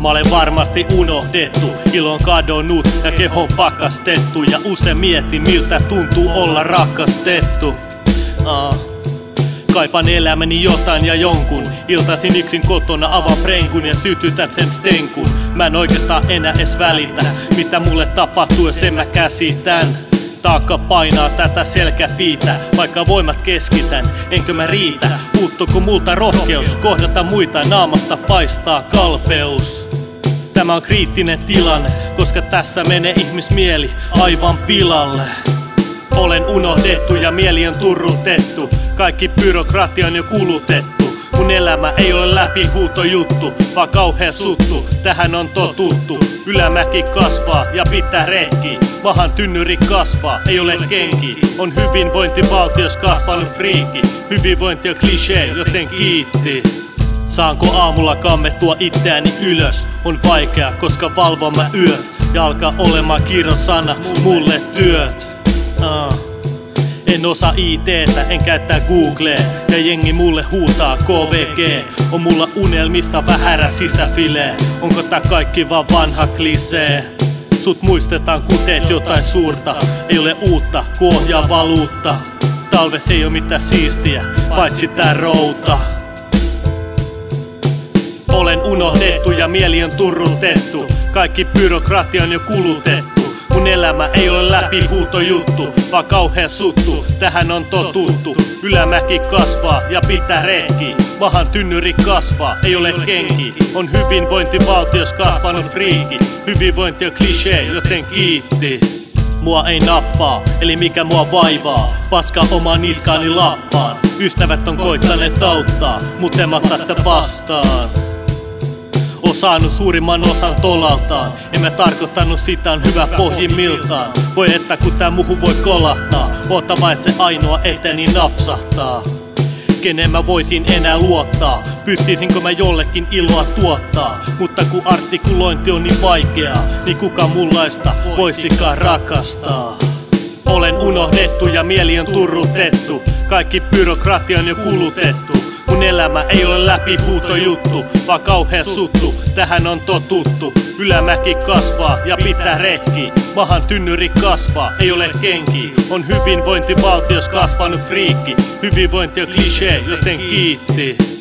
Mä olen varmasti unohdettu, ilo on kadonnut ja keho pakastettu. Ja usein mietin miltä tuntuu olla rakastettu. Kaipaan elämäni jotain ja jonkun. Iltaisin yksin kotona avaan prenkun ja sytytän sen stenkun. Mä en oikeastaan enää edes välitä mitä mulle tapahtuu ja sen mä käsitän. Taakka painaa tätä selkäpiitä, vaikka voimat keskitän, enkö mä riitä? Puuttuuko multa rohkeus kohdata muita, naamasta paistaa kalpeus. Tämä on kriittinen tilanne, koska tässä menee ihmismieli aivan pilalle. Olen unohdettu ja mieli on turrutettu, kaikki byrokratia on jo kulutettu. Mun elämä ei ole läpihuutojuttu, vaan kauhea suttu, tähän on totuttu. Ylämäki kasvaa ja pitää rehki, mahan tynnyri kasvaa, ei ole kenki. On hyvinvointivaltios kasvanut friikki, hyvinvointi on klisee, joten kiitti. Saanko aamulla kammettua itseäni ylös? On vaikea, koska valvon mä yöt ja alkaa olemaan kirosana mulle työt. En osaa IT:tä, en käyttää Googlea ja jengi mulle huutaa KVG. On mulla unelmissa vähärä sisäfilee, onko tää kaikki vaan vanha klisee? Sut muistetaan kun teet jotain suurta, ei ole uutta kun ohjaa valuutta. Talves ei oo mitään siistiä, paitsi tää routa. Olen unohdettu ja mieli on turrutettu, kaikki byrokratia on jo kulutettu. Mun elämä ei ole läpihuutojuttu, vaan kauhea suttu, tähän on totuttu. Ylämäki kasvaa ja pitää rehki, mahan tynnyri kasvaa, ei ole kenki. On hyvinvointivaltios kasvanut friiki, hyvinvointi on klisee, joten kiitti. Mua ei nappaa, eli mikä mua vaivaa, paska omaa niskaani lappaan. Ystävät on koittaneet auttaa, mut en mä ota sitä vastaan. On saanut suurimman osan tolaltaan, en mä tarkoittanut sitä on hyvä pohjimmiltaan. Voi että kun tää muhu voi kolahtaa, oota vaan et se ainoa eteni napsahtaa. Kenen mä voisin enää luottaa, pystyisinkö mä jollekin iloa tuottaa. Mutta kun artikulointi on niin vaikeaa, niin kuka mullaista voisikaan rakastaa. Olen unohdettu ja mieli on turrutettu, kaikki byrokratia on jo kulutettu. Mun elämä ei ole läpihuutojuttu, vaan kauhea suttu, tähän on totuttu. Ylämäki kasvaa ja pitää rehki, mahan tynnyri kasvaa, ei ole kenki. On hyvinvointivaltios kasvanut friikki, hyvinvointi on klisee, joten kiitti.